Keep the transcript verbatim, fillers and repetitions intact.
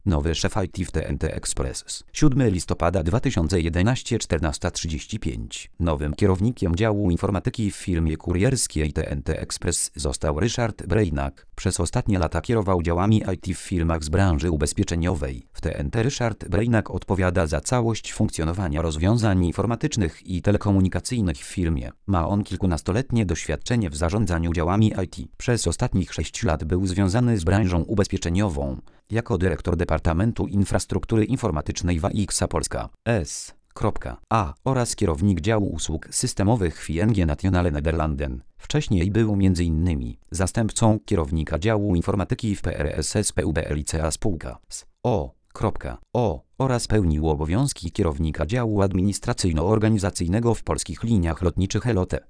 Nowy szef I T w T N T Express. siódmego listopada dwa tysiące jedenastego, czternasta trzydzieści pięć. Nowym kierownikiem działu informatyki w firmie kurierskiej T N T Express został Ryszard Brejnak. Przez ostatnie lata kierował działami I T w firmach z branży ubezpieczeniowej. W T N T Ryszard Brejnak odpowiada za całość funkcjonowania rozwiązań informatycznych i telekomunikacyjnych w firmie. Ma on kilkunastoletnie doświadczenie w zarządzaniu działami I T. Przez ostatnich sześć lat był związany z branżą ubezpieczeniową jako dyrektor Departamentu Infrastruktury Informatycznej w A X A Polska S A oraz kierownik działu usług systemowych w I N G Nationale Nederlanden. Wcześniej był między innymi zastępcą kierownika działu informatyki w P R S S P U B Licea Spółka z O O oraz pełnił obowiązki kierownika działu administracyjno-organizacyjnego w Polskich Liniach Lotniczych L O T.